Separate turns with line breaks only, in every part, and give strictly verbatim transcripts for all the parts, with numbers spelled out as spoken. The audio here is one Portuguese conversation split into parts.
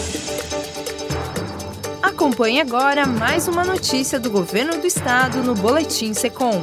Acompanhe agora mais uma notícia do Governo do Estado no Boletim Secom.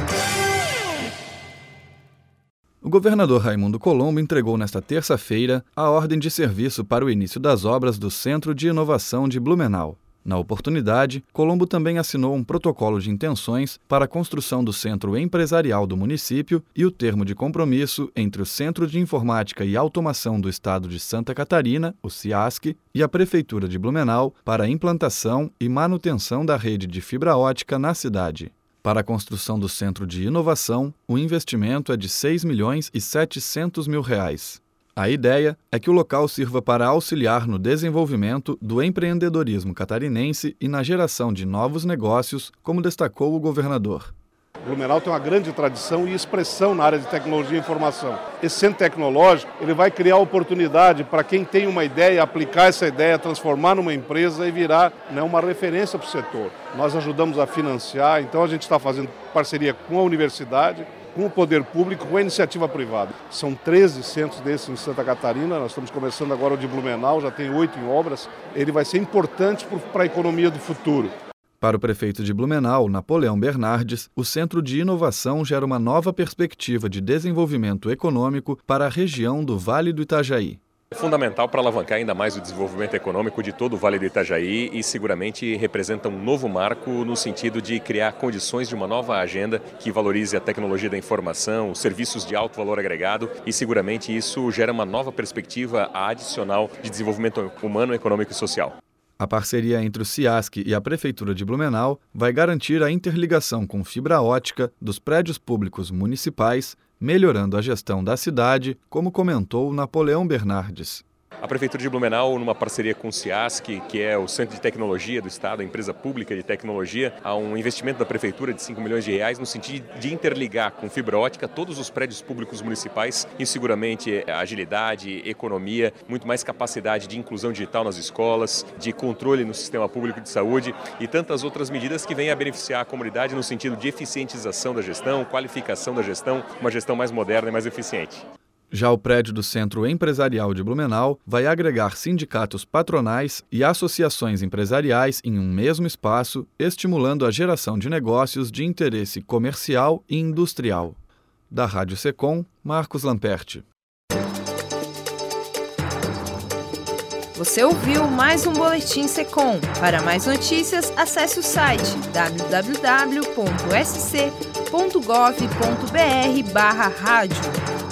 O governador Raimundo Colombo entregou nesta terça-feira a ordem de serviço para o início das obras do Centro de Inovação de Blumenau. Na oportunidade, Colombo também assinou um protocolo de intenções para a construção do Centro Empresarial do município e o termo de compromisso entre o Centro de Informática e Automação do Estado de Santa Catarina, o CIASC, e a Prefeitura de Blumenau para a implantação e manutenção da rede de fibra ótica na cidade. Para a construção do Centro de Inovação, o investimento é de seis milhões e setecentos mil reais. A ideia é que o local sirva para auxiliar no desenvolvimento do empreendedorismo catarinense e na geração de novos negócios, como destacou o governador.
Blumenau tem uma grande tradição e expressão na área de tecnologia e informação. Esse centro tecnológico ele vai criar oportunidade para quem tem uma ideia, aplicar essa ideia, transformar numa empresa e virar, né, uma referência para o setor. Nós ajudamos a financiar, então a gente está fazendo parceria com a universidade, com o poder público, com a iniciativa privada. São treze centros desses em Santa Catarina, nós estamos começando agora o de Blumenau, já tem oito em obras. Ele vai ser importante para a economia do futuro.
Para o prefeito de Blumenau, Napoleão Bernardes, o Centro de Inovação gera uma nova perspectiva de desenvolvimento econômico para a região do Vale do Itajaí.
É fundamental para alavancar ainda mais o desenvolvimento econômico de todo o Vale do Itajaí e seguramente representa um novo marco no sentido de criar condições de uma nova agenda que valorize a tecnologia da informação, os serviços de alto valor agregado e seguramente isso gera uma nova perspectiva adicional de desenvolvimento humano, econômico e social.
A parceria entre o CIASC e a Prefeitura de Blumenau vai garantir a interligação com fibra ótica dos prédios públicos municipais, melhorando a gestão da cidade, como comentou Napoleão Bernardes.
A Prefeitura de Blumenau, numa parceria com o CIASC, que é o Centro de Tecnologia do Estado, a empresa pública de tecnologia, há um investimento da Prefeitura de cinco milhões de reais no sentido de interligar com fibra ótica todos os prédios públicos municipais e seguramente agilidade, economia, muito mais capacidade de inclusão digital nas escolas, de controle no sistema público de saúde e tantas outras medidas que vêm a beneficiar a comunidade no sentido de eficientização da gestão, qualificação da gestão, uma gestão mais moderna e mais eficiente.
Já o prédio do Centro Empresarial de Blumenau vai agregar sindicatos patronais e associações empresariais em um mesmo espaço, estimulando a geração de negócios de interesse comercial e industrial. Da Rádio Secom, Marcos Lamperti.
Você ouviu mais um Boletim Secom. Para mais notícias, acesse o site w w w ponto s c ponto gov ponto b r barra rádio.